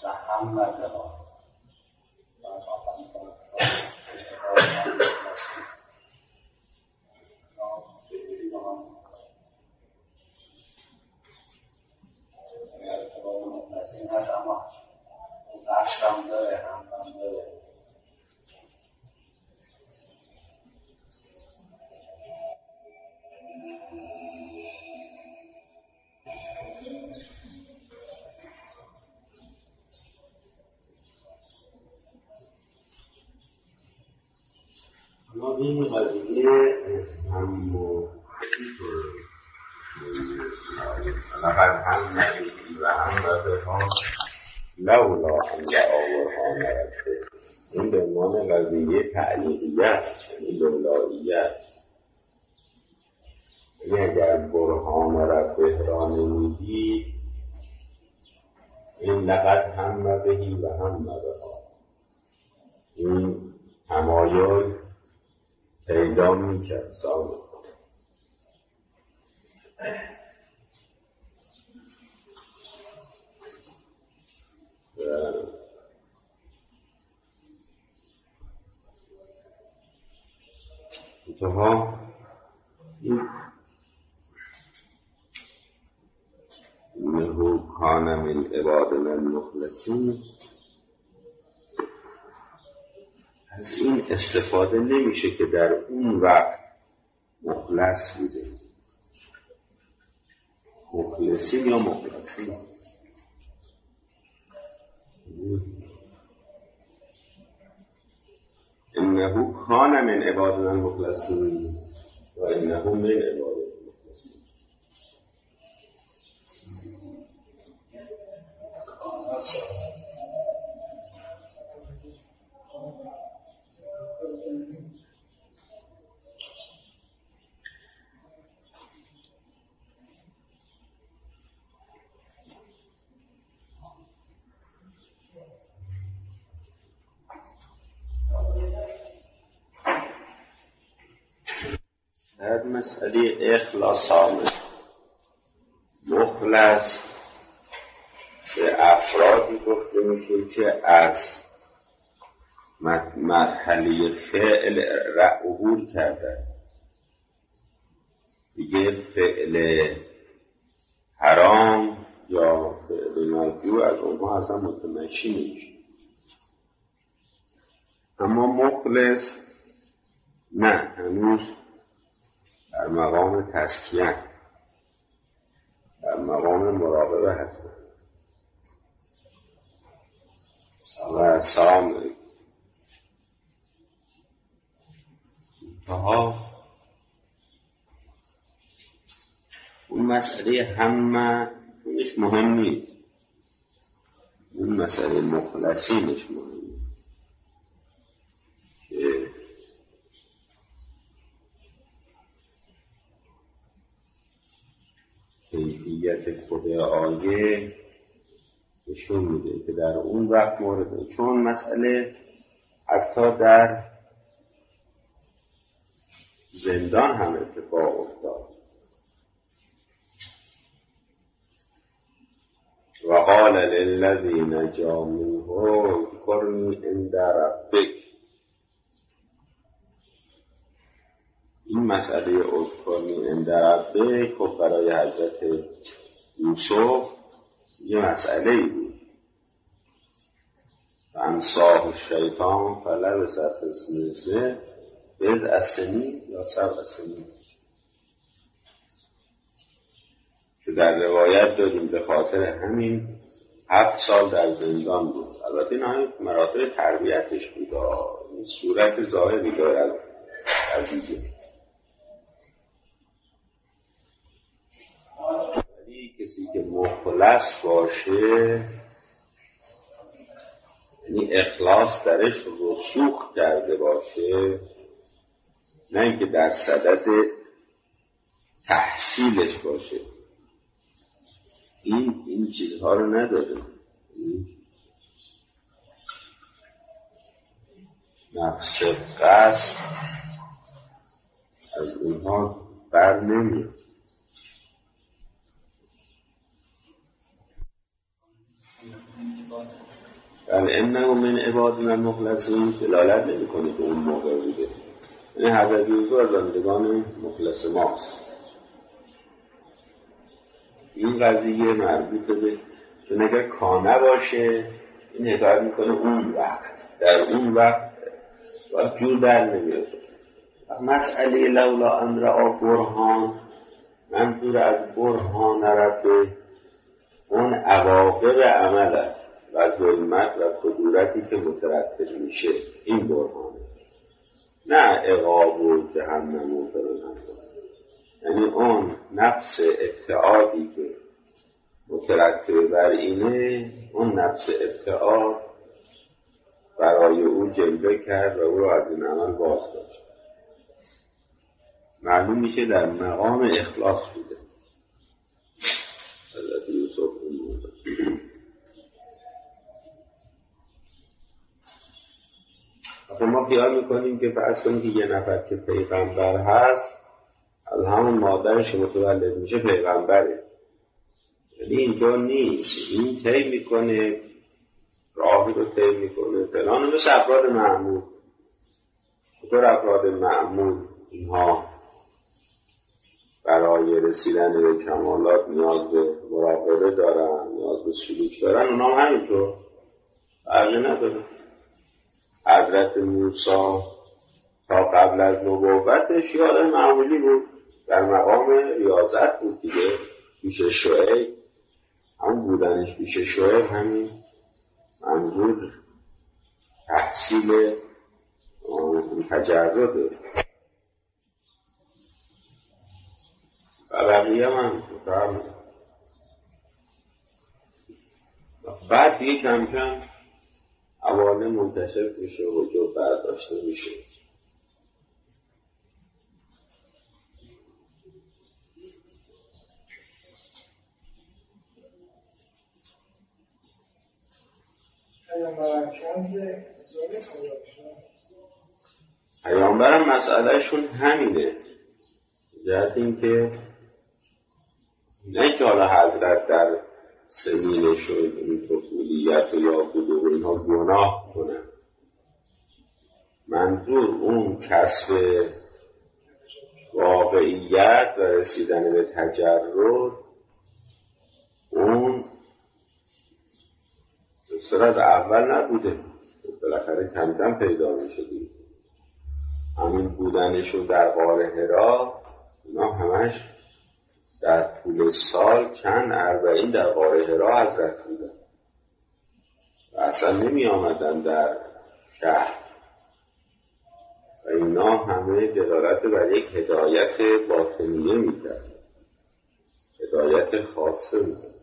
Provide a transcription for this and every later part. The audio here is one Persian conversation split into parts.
محمد ها این هست، اما قصد هم داره، هم داره. اما این قضیه هم لقد هم نبیدی و هم رده ها لولا ان دعاورها نرده. این به عنوان قضیه تعلیقیه است، این لولاییه است. یعنی اگر برهان ربه را نمیدی، این لقد هم بهی و هم بها، این تمایل پیدا میکرد سامه. انتها انه کان من عبادنا المخلصین، از این استفاده نمیشه که در اون وقت مخلص بوده. مخلصین یا مخلصین، انه کان من عبادنا المخلصین و انه من عبادنا المخلصین. در مسئله اخلاص آمد، مخلص به افرادی گفته میشه که از مرحله فعل عبور کردن، دیگه فعل حرام یا فعل مجبور از اونها اصلا متمشی نمیشه. اما مخلص نه، هنوز در مقام تزکیه، در مقام مراقبه هستن. سلام علیکم. اون مسئله همه اونش مهم نیست، اون مسئله مخلصینش مهم که کیفیت خود آیه نشون میده که در اون وقت مورد، چون مسئله حتی در زندان هم اتفاق افتاد. و قال للذی نجا منه اذکرنی عند ربک. این مسئله اذکرنی عند ربک خب برای حضرت یوسف یه مسئله بود. انساه الشیطان فلبث فی السجن بضع سنین یا 7 سنین، که در روایت داریم به خاطر همین 7 سال در زندان بود. البته این همین مراتب تربیتش بود، این صورت ظاهری داره از عزیزی. ولی کسی که مخلص باشه، یعنی اخلاص درش رسوخ کرده باشه، نه اینکه در صدد تحصیلش باشه، این چیزها رو نداره. نفس قصد از اونها بر نمیاد. بل انه من عبادنا المخلصین دلالت نمی‌کنه که اون موقع بوده. یعنی حضرت یوسف از بندگان مخلص ماست. این قضیه مربوط به چون اگر کانه باشه این حکایت میکنه اون وقت در اون وقت جور در نمیاد. مسئله لولا ان رأى برهان منظور از برهان ربه اون عواقب عمل است و ظلمت و کدورتی که مترتب میشه. این برهانه، نه عقاب و جهنم و فلان. یعنی اون نفس ابتعادی که مترتب بر اینه، اون نفس ابتعاد برای او جلوه کرد و او را از این عمل باز داشت. معلوم میشه در مقام اخلاص بوده حضرت یوسف اون موقع. آخه ما خیال میکنیم که فرض کنیم که یه نفر که پیغمبر هست از همون مادرش متولد میشه پیغمبره. یعنی اینطور نیست. این طی میکنه، راهی رو طی میکنه فلان. مثل افراد معمول. چطور افراد معمول اینها برای رسیدن به کمالات نیاز به مراقبه دارن، نیاز به سلوک دارن، اونا هم همینطور فرقی نداره. حضرت موسی تا قبل از نبوتش یه آدم معمولی بود، در مقام ریاضت بود دیگه. پیش شعیب هم بودنش پیش شعیب همین منظور تحصیل تجرده و بقیه من بعد دیگه کم کم حواله منتشر میشه و جو برداشته میشه. پیامبرم مسئلهشون همینه، جهت این که نه که حالا حضرت در سنینشون این طفولیت و یا بزرگ اینها گناه کنن. منظور اون کسب واقعیت و رسیدن به تجرد، اون بسیار از اول نبوده، بالاخره کم کم پیدا میشه دیگه. همین بودنشون در غار حرا اینا همش در طول سال چند 40 در غار حرا حضرت بودن و اصلا نمی آمدن در شهر و اینا همه دلالت بر یک هدایت باطنیه میکرد، هدایت خاصه میکرد.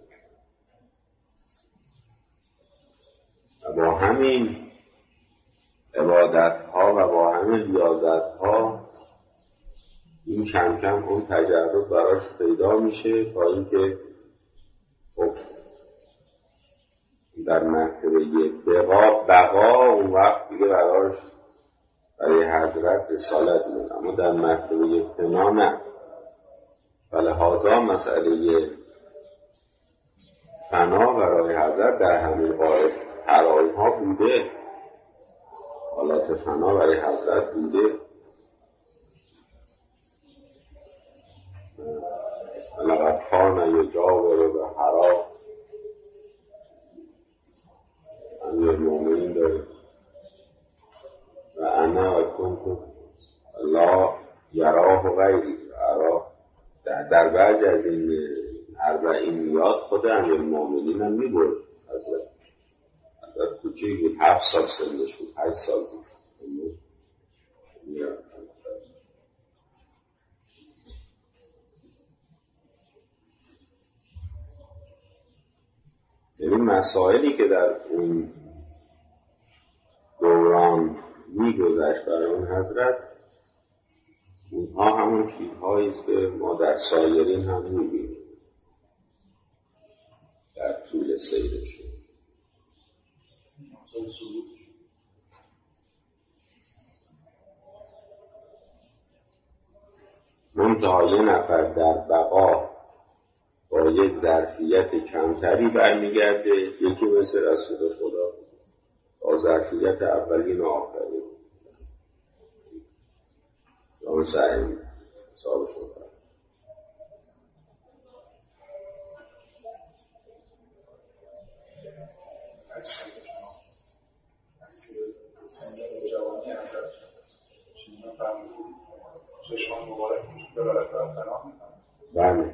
و با همین عبادت ها و با همین ریاضت ها این کم کم اون تجرد براش پیدا میشه تا اینکه خب در مرتبه بقا اون وقت دیگه براش برای حضرت رسالت میاد، اما در مرتبه فنا نه. ولهذا مسئله فنا برای حضرت در همین حرایی ها بوده، حالات فنا برای حضرت بوده. لقد کان یجاور به حرا امیر مومنین داره و انا و کنت لا یراه غیری. در بعض از این 40 میاد خود امیر مومنین هم میبرد. حضرت کوچیک بود، 7 سال سنش بود، 8 سال بود میاد. یعنی مسائلی که در اون دوران میگذشت برای اون حضرت، اونها همون چیزهایی است که ما در سایرین هم میبینیم در طول سیرشون. منتها یه نفر در بقا با یک ظرفیت کمتری برمیگرده، یکی مثل رسول خدا با ظرفیت اولین و آخرین دامه سعیم حسابشون کرد. جوانی ازش چیزی فرمودی چشمان مبارک میشه برای فنا بله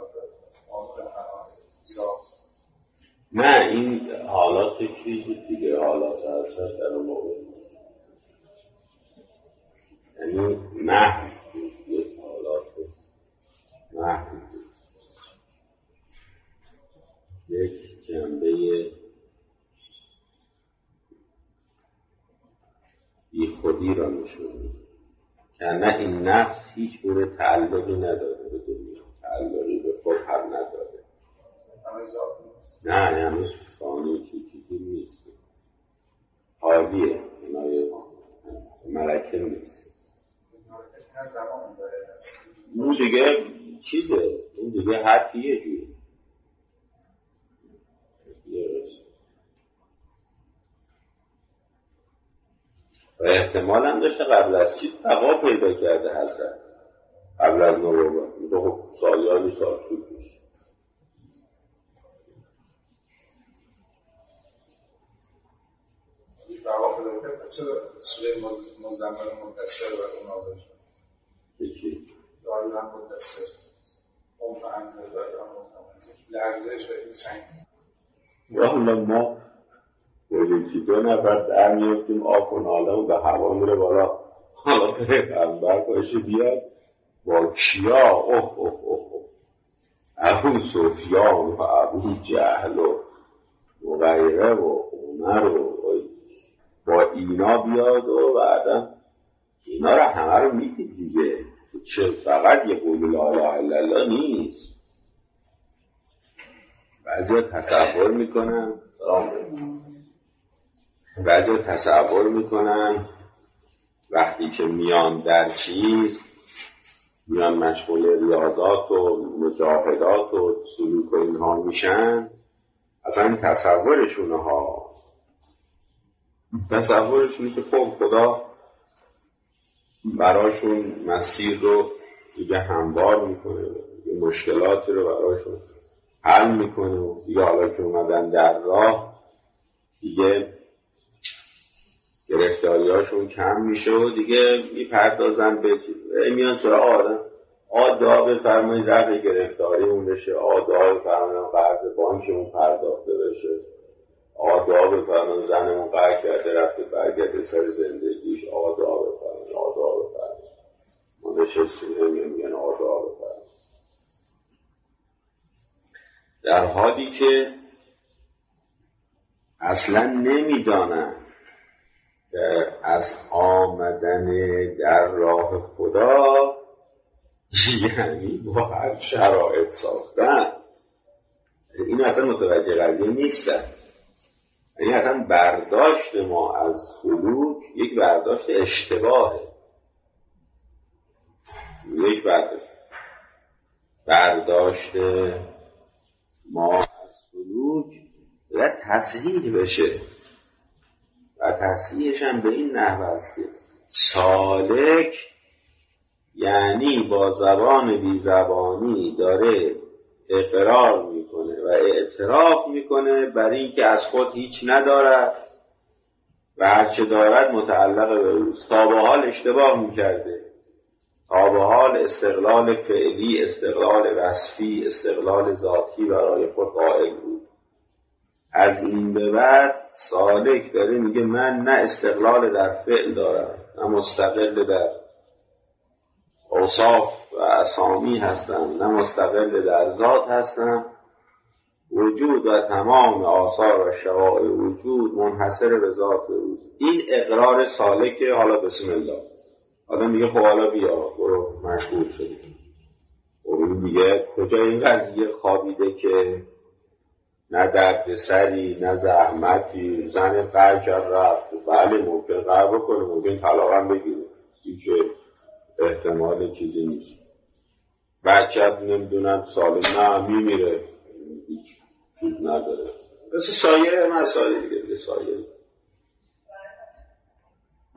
نه این حالات چیزی دیگه، حالات اصلا در اون موقع یعنی محو یک حالات محو یک جنبه بی خودی را نشون میده که نه این نفس هیچ گونه تعلقی نداره به دنیا، تعلقی به خود هم نداره، نه هنوز فانی چیزی نیست، حالیه، ملکه نیست. اون دیگه چیزه، اون دیگه حرفی یه جوری و احتمال هم داشته قبل از چیز بقا پیدا کرده حضرت قبل از نبوت، خب سالیانی سال طول میشه. بقا پیدا کرده چرا سوره مزمل مدثر و نازل شد؟ چی؟ دایما مدثر اون فهمزه دایما مزمل لرزش و این سنگ والا ما یکی دو نفر در میفتیم آب و نالمون به هوا میره بالا، حالا پیغمبر باشه بیاد با کیا ابو سفیان و ابو جهل و غیره و عمر و با اینا بیاد و بعدا اینا رو همه رو میدید دیگه، چه فقط یه قول لا اله الا الله نیست. بعضی تصور میکنن وقتی که میان در چیز میان مشغول ریاضات و مجاهدات و سلوک و اینها میشن، اصلا تصورشونه که خب خدا براشون مسیر رو دیگه هموار میکنه، دیگه مشکلاتی رو براشون حل میکنه و دیگه حالا که اومدن در راه دیگه گرفتاریاشون کم میشه و دیگه میپردازن به میان سراغ آدم دعا بفرمایید رفع گرفتاری اون بشه، دعا بفرمایید قرض بانکمون پرداخته بشه، دعا بفرمایید زنمون قهر کرده رفته برگرده سر زندگیش، دعا بفرمایید ما نشستیم میگن دعا بفرمایید، در حالی که اصلا نمیدانن که از آمدن در راه خدا یعنی با هر شرایط ساختن. این اصلا متوجه قضیه نیستن. یعنی اصلا برداشت ما از سلوک یک برداشت اشتباهه. یک برداشت ما از سلوک و تصحیح بشه و تصحیحش هم به این نحو است که سالک یعنی با زبان بی زبانی داره اقرار میکنه و اعتراف میکنه بر این که از خود هیچ ندارد و هرچه دارد متعلق به اوست. تا به حال اشتباه میکرده، تا به حال استقلال فعلی، استقلال وصفی، استقلال ذاتی برای خود قائل بود. از این به بعد سالک داره میگه من نه استقلال در فعل دارم، نه مستقل در اوصاف و اسامی هستم، نه مستقل در ذات هستم. وجود و تمام آثار و شواء وجود منحصر به ذات اوست. این اقرار سالکه. حالا بسم الله. حالا میگه خب حالا بیا برو مشغول شدی. اون میگه کجا این قضیه خوابیده که نه درد سری نه زحمتی، زن قهر کرد رفت، بله ممکن قهر بکنه، ممکن طلاق هم بگیره، هیچ احتمال چیزی نیست. بچت نمیدونم سال نه میمیره، هیچ چیز نداره. مثل سایر مسائل دیگه سایر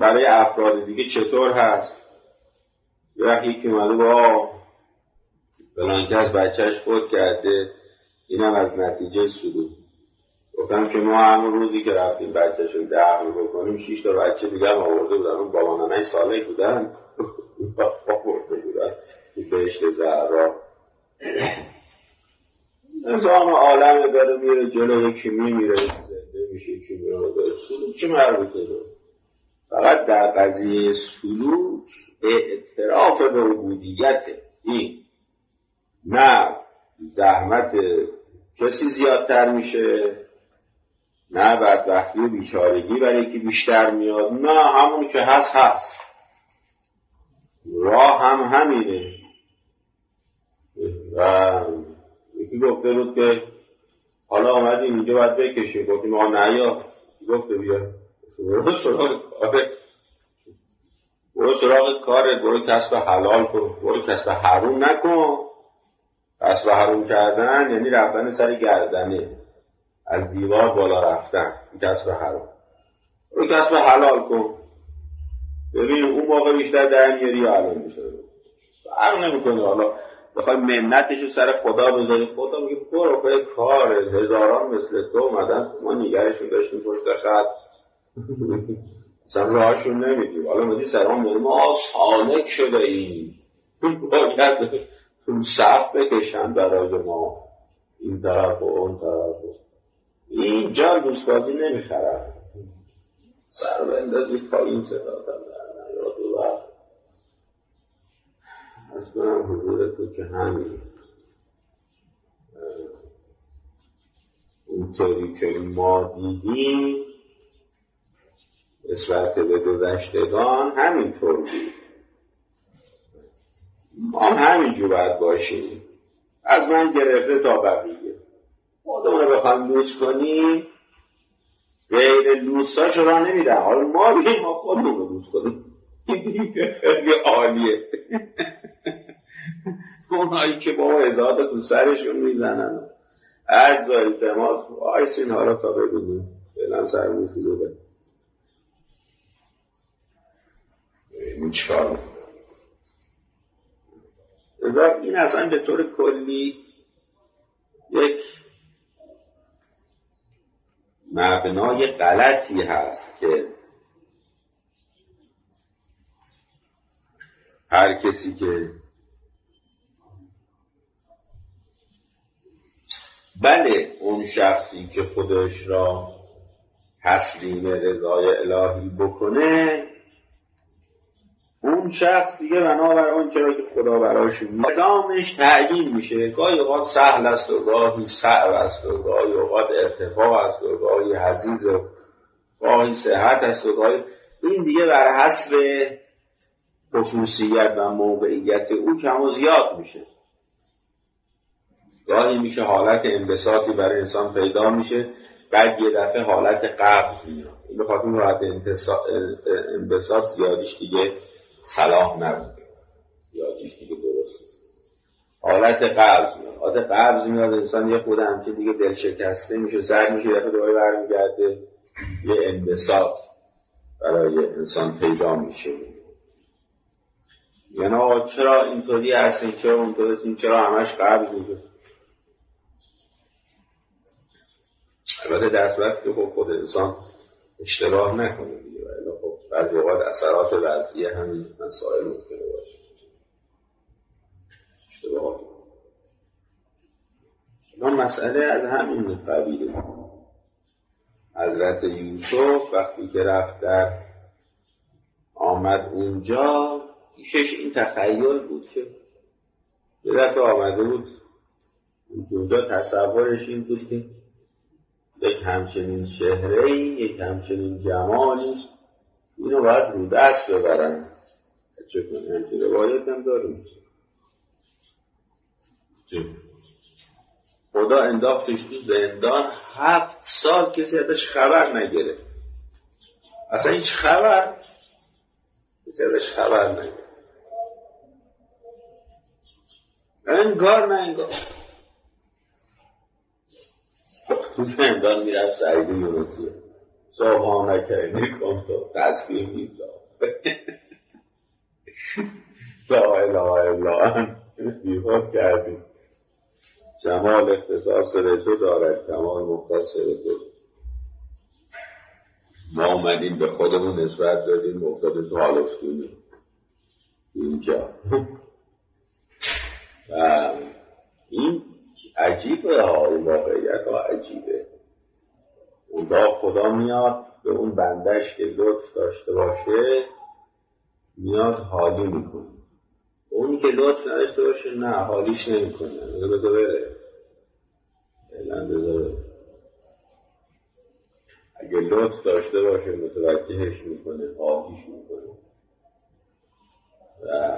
برای افراد دیگه چطور هست؟ یه وقت یکی اومده با فلان کس بچهش فوت کرده، اینم از نتیجه سلوک. گفتم که ما همون روزی که رفتیم بچه‌شو دفن بکنیم 6 تا بچه دیگه هم آورده بودن، اون بابا ننه صالح بودن آورده بودن بهشت زهرا. نظام عالم داره میره جلو، یکی میمیره زنده میشه، یکی میره داره. سلوک چه مربوطه داره؟ فقط در قضیه سلوک اعتراف به عبودیت، این نه زحمت کسی زیادتر میشه، نه بدبختی و بیچارگی برای یکی بیشتر میاد، نه همون که هست. راه هم همینه. و یکی گفته بود که حالا آمدیم اینجا باید بکشیم، گفتیم آقا نیا، گفته بیا برو سراغ کارت، برو کسب حلال کن، برو کسب حرام نکن. کسب حرام کردن یعنی رفتن سر گردنه، از دیوار بالا رفتن، کسب حرام. برو کسب حلال کن، ببین اون موقع بیشتر در میاری یا الان بیشتر فرق نمیکنه. حالا بخوای منتشو سر خدا بذاری، خدا میگه برو پای کار، هزاران مثل تو اومدن ما نگرشون داشتیم پشت خط اصلا راهشون نمیدیم، حالا میدی سرمان ما سالک شده این باید صف بکشن برای ما این طرف و اون طرف. اینجا دوستبازی نمیخرن، سر بندازی پایین صدا در نیاد و از کنم حضور تو که همین اونطوری که ما دیدیم نسبت به گذشتگان همینطور بود. ما همینجور باید باشیم، از من گرفته تا بقیه. خودمون رو بخوایم لوس کنیم غیر لوساش را نمیدن، حالا ما بگیم ما خودمون رو لوس کنیم خیلی عالیه. اونهایی که بابا اضافه تو سرشون میزنن عجز و التماس وایسین حالا تا ببینیم فعلا سرمون شروع این چکار میکنه. این اصلا به طور کلی یک مبنای غلطی هست که هر کسی که بله اون شخصی که خودش را تسلیم رضای الهی بکنه، اون شخص دیگه بنابر اون چرا که خدا براش نظامش تعیین میشه. گاهی اوقات سهل است و گاهی صعب است و گاهی اوقات ارتفاع است و گاهی حضیض و گاهی صحت است و گاهی این دیگه بر حسب خصوصیت و موقعیت او کم و زیاد میشه. گاهی میشه حالت انبساطی برای انسان پیدا میشه، بعد یه دفعه حالت قبض میاد. این به خاطر حالت انبساط زیادیش دیگه صلاح نبوده، زیادیش دیگه درست نیست. حالت قبض میاد، حالت قبض میاد انسان یه خود همچین دیگه دل شکسته میشه، سر میشه، یه دوباره برمیگرده، یه انبساط برای انسان پیدا میشه. یعنی چرا اینطوری هستین، چرا اونطوری هستین، چرا همش قبض میشه؟ البته در صورتی که خود انسان اشتباه نکنه دیگه، ولی خب بعضی اوقات اثرات وضعیه همین مسائل ممکنه باشه. اشتباه اون مسئله از همین قبیله. حضرت یوسف وقتی که رفت در آمد اونجا پیشش این تخیل بود که یه دفعه آمده بود اونجا، تصورش این بود که یک همچنین چهره‌ای، یک همچنین جمالی اینو باید رو دست ببرن. چه کنه؟ همچه روایت هم داریم خدا انداختش تو زندان 7 سال کسی ازش خبر نگیره، اصلا هیچ خبر کسی ازش خبر نگیره، انگار نه انگار. تو زندان میرفت سعید یونسی سبحانک انی کنت تسبیح می‌داد لا اله الا انت بیخود کردیم. جمال اختصاص تو دارد، کمال مختص تو. ما اومدیم به خودمون نسبت دادیم، افتادیم تو حال افتونیم اینجا. و این عجیبه ها، این واقعیت ها عجیبه. اونجا خدا میاد به اون بندش که لطف داشته باشه میاد حالی میکنه، اونی که لطف نداشته باشه نه حالیش نمیکنه، بذار بره اعلان بذاره. اگه لطف داشته باشه متوجهش میکنه، حالیش میکنه. و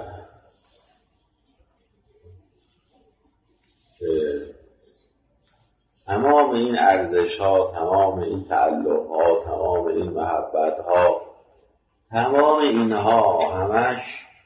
تمام این ارزش ها، تمام این تعلق ها، تمام این محبت ها، تمام اینها همش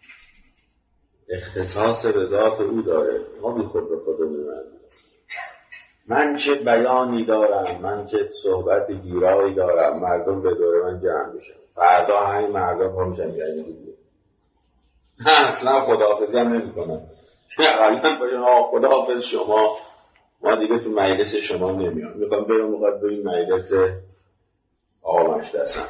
اختصاص به ذات او داره. ما بی خود به خود می‌بندیم. من چه بیانی دارم، من چه صحبت گیرایی دارم، مردم به دور من جمع میشن، فردا همین مردم ها میشن یعنی دیگه اصلا خداحافظی هم نمی کنن. اقلا باید خداحافظ شما، ما دیگه تو مجلس شما نمیام، میخوام بریم مقاد به این مجلس آقا مجلسم.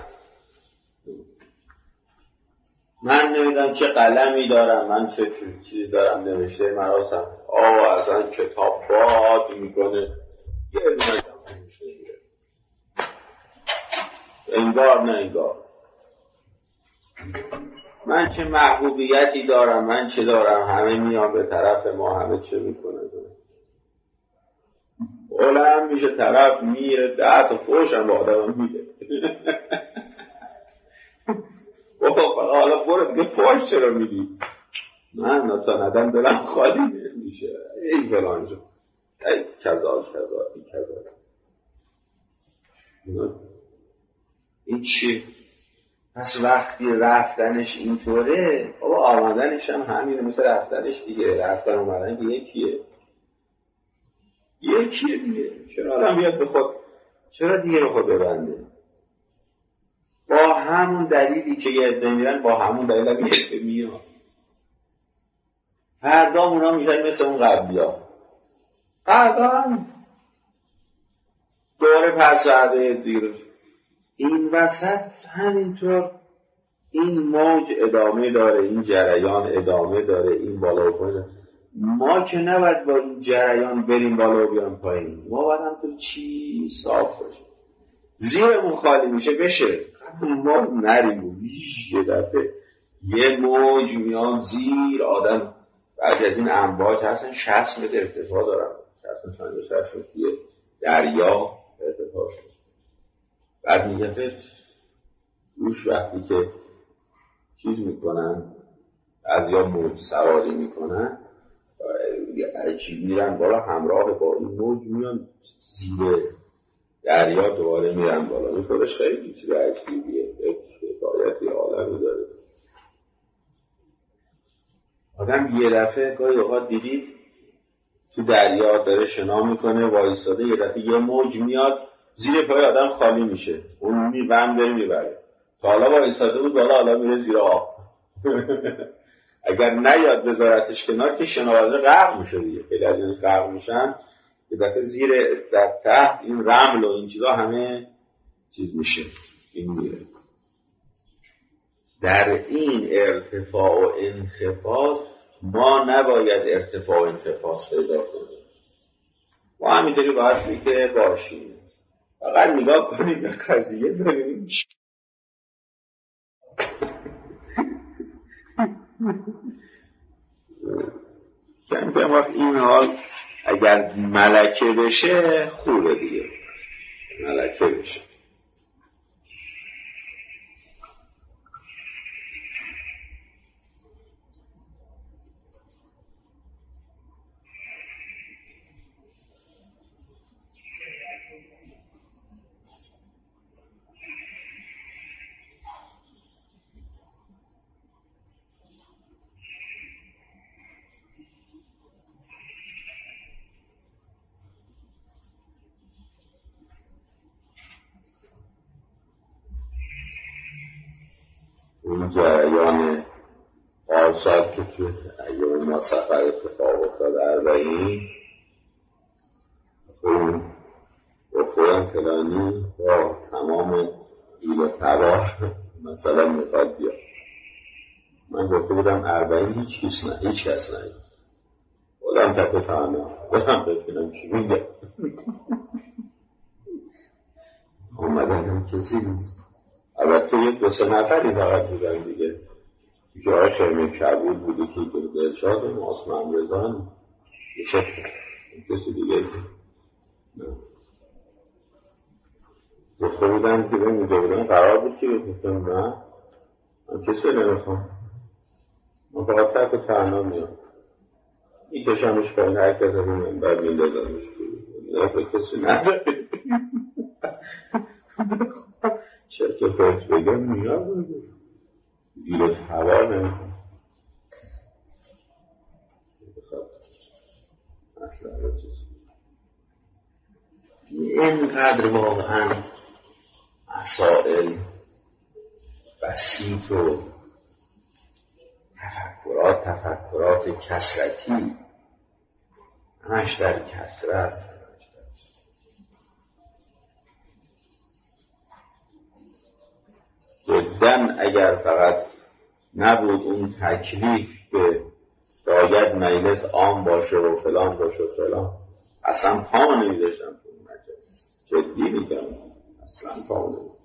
من نمیدونم چه قلمی دارم، من چه چیزی دارم نوشته مراسم، آقا اصلا کتاب باد میکنه یه دونه کم نوشته میره، انگار نه انگار. من چه محبوبیتی دارم، من چه دارم، همه میان به طرف ما، همه چه میکنه، اولم میشه طرف میره 10 تا فوش هم با آدم میده. حالا برو دیگه فوش چرا میدی؟ من تا ندم دلم خالی میشه، ای فلان شد، ای کذا این چی؟ پس وقتی رفتنش اینطوره، بابا آمدنش هم همینه، مثل رفتنش دیگه، رفتن اومدن که یکیه دیگه. چرا آدم بیاد به خود، چرا دیگه به خود ببنده؟ با همون دلیلی که یه عده میرن، با همون دلیل هم یه عده میان. فردا اونا میشن مثل اون قبلیا، فردا هم دوره پس عده دیر. این وسط همینطور این موج ادامه داره، این جریان ادامه داره، این بالا و پایین. ما که نباید با این جریان بریم بالا و بیان پایین، ما باید هم تو چی صاف باشیم، زیرمون خالی میشه بشه، ما نریم یه دفعه یه موج میان زیر آدم. بعضی از این امواج هستن 60 متر ارتفاع دارن، 60 متر یه دریا ارتفاع شد. بعد میگه روش وقتی که چیز میکنن، از یا موج سواری میکنن، عجیب میرن بالا، همراه با این موج میان زیر دریا، دوباره میرن بالا. این خودش خیلی چیز عجیبیه، حکایتی عالمی داره. آدم یه دفعه گاهی اوقات دیدید تو دریا داره شنا میکنه، وایستاده، یه دفعه یه موج میاد زیر پای آدم خالی میشه، اون میبند داره میبره. تا حالا وایستاده بود بالا، حالا میره زیر آب. اگر نیاد بذارتش کنار که شناورده غرق میشه دیگه. خیلی از این غرق میشن، یه دفعه زیر در تحت این رمل و این چیزا همه چیز میشه، این میره. در این ارتفاع و انخفاض ما نباید ارتفاع و انخفاض پیدا کنیم، ما همینطوری باشیم که باشیم، فقط نگاه کنیم به قضیه ببینیم چی. کم کم وقت این حال اگر ملکه بشه خوبه دیگه، ملکه بشه. جریان پارسال که توی ایام ما سفر اتفاق افتاد 40 خون گفتم فلانی با تمام ایل و تبار مثلا میخواد بیاد. من گفته بودم 40 هیچ کس نه بودم تک و تنها بودم ببینم چی میگه. آمدن هم کسی نیست. البته 1-2 نفری فقط بودن دیگه که آقای خیمه کبول بوده که دلشاد و آسمان رزان کسی دیگه گفته بودن که به میگه بودن قرار بود که گفتم نه من کسی نمیخوام، من فقط تک و تنها میام میکشمش پایین، هر کس رو منبر میندازمش به کسی نداره. چه که فرد بگم میاد گیر و تبار نمیخوام اصلا چیزی اینقدر واقعا مسائل بسیط و تفکرات کثرتی همش در کثرت جدن. اگر فقط نبود اون تکلیف که باید مجلس عام باشه و فلان باشه و فلان، اصلا پا نمیذاشتم تو اون مجلس، جدی میگم اصلا پا نمیذاشتم.